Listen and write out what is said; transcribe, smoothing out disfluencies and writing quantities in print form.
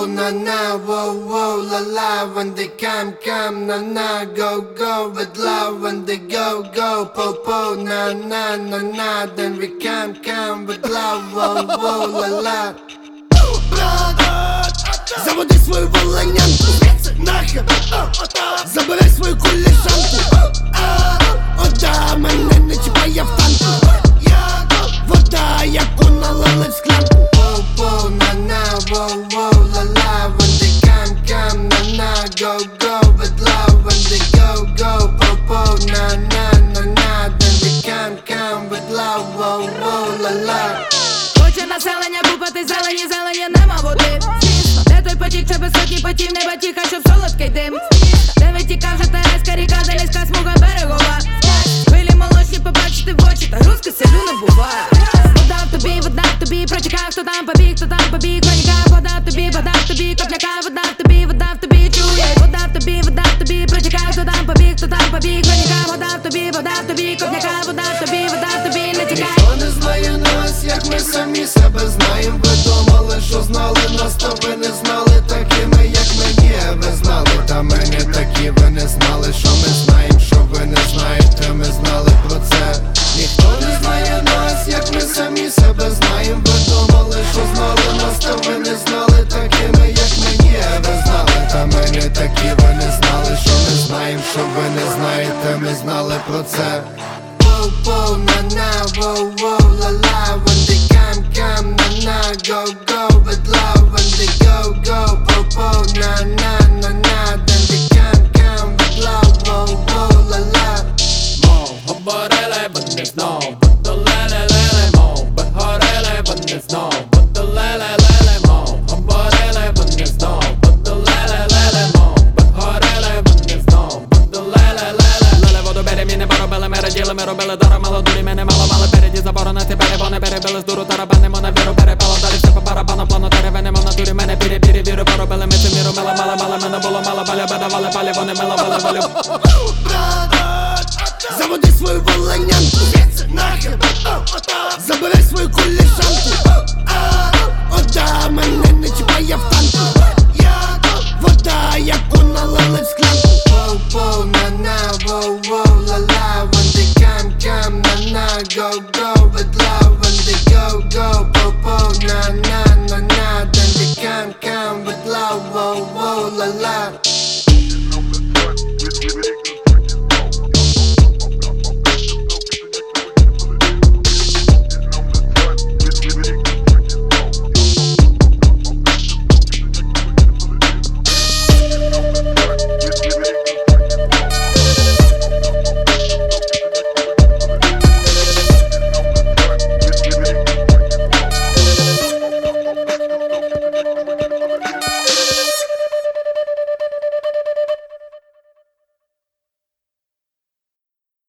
на на, воу, воу, ла-ла, when they come, на на, go, go, with love, when they go, po, на на, then we come, with love, воу, воу, ла-ла. Заводи свою волинянку, нахер, забирай свою кулішанку. Ода, мене не чіпай, я в танку. Вода, яку налили в склянку. По, на на, воу, воу, ла-ла, when they come, на на, go, with love, when they go, po, на на, then we come, with love, воу, воу, ла-ла. Хоче населення купати зелені, нема води. Де той потік, що без сотні потів, не батіха, щоб солодкий дим. Де витікав вже тереска, ріка, де низька смуга берегова. Хвилі молочні побачити в очі, та грузки селю не буває. Вода в тобі, протікав, хто там побіг, хроніка. Вода в тобі, копляка, вода в тобі, чує. Вода в тобі, протікав, хто там побіг, хроніка. Вода в тобі, копляка, вода в тобі, не тікай. Ніхто не знає нас, як ми самі себе знаєм. Ви думали, що знали нас, та ви не знали такими, як ми є. Ви знали, та ми не такі, ви не знали, що ми знаєм, що ви не знаєте, ми знали про це. Ніхто не знає нас, як ми самі себе знаєм. Ви думали, що знали нас, та ви не знали такими, як ми є. Ви знали, та ми не такі, ви не знали, що ми знаєм, що ви не знаєте, ми знали про це. Po, na na, wow, wow, la la, when they come, na na, go, with love, when they go, po, na na, then they come, with love, wow, wow, la la. Mo, hobbarele, but there's no, but the lele, mo, but horele, but there's no, but the lele, mo, hobbarele, but there's no, but the lele, mo, but horele, but there's no, but the lele, воду бери, мені поробили, ми раділи, ми робили дорого, мало дурі, мене мало переді, заборонити перебони, перебили з дуру, тарабанимо на віру, перепало, далі все по барабану, плану, теревенимо на турі, мене віру, поробили, ми цю міру, мало, мене було мало, бадавали, палі, вони миловали. Заводи свою волинянку, нахер, забирай свою кулішанку. Ода, мене не